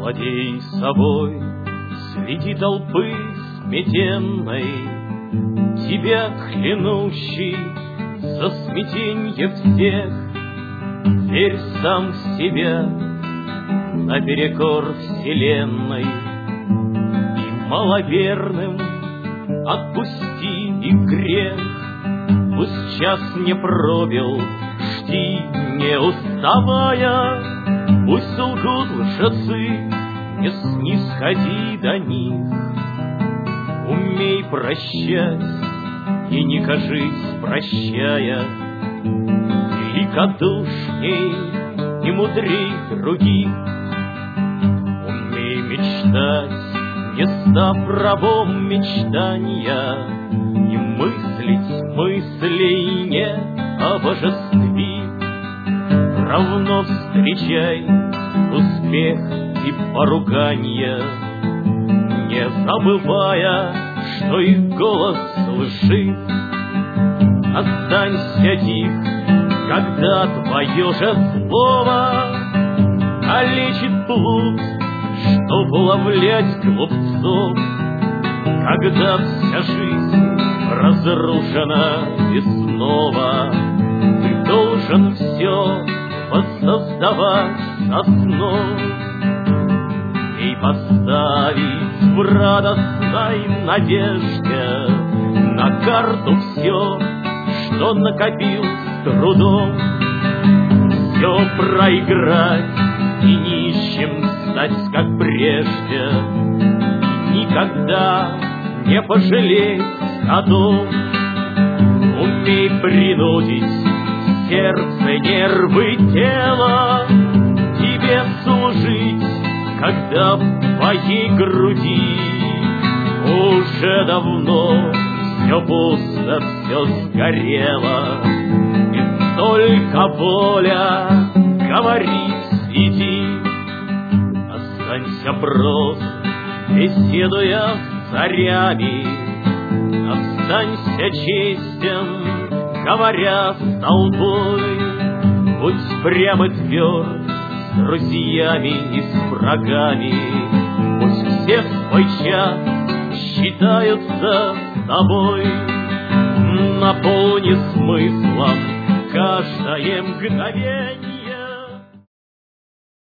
Владей собой среди толпы сметенной, тебя клянущий за смятенье всех. Верь сам в себя наперекор вселенной, и маловерным отпусти и грех. Пусть час не пробил, жди, не уставая. Пусть лгут лжецы, не снисходи до них. Умей прощать и не кажись, прощая, великодушней и мудрей других. Умей мечтать, не став рабом мечтания, и мыслить мыслей не обожествив. Равно встречай успех и поруганья, не забывая, что их голос лжив. Останься тих, когда твое же слово калечит плут, чтоб уловлять глупцов. Когда вся жизнь разрушена и снова ты должен все воссоздавать с основ. И поставить в радостной надежде на карту все, что накопил с трудом. Все проиграть и нищим стать, как прежде, никогда не пожалеть о том. Умей принудить сердце, нервы, тело тебе служить, когда в твоей груди уже давно все пусто, все сгорело, и только воля говорит: иди. Останься просто, беседуя с царями, останься честен, говоря с толпой. Будь прям и тверд с друзьями и с врагами, пусть все в свой час считаются с тобой. Наполни смыслом каждое мгновенье.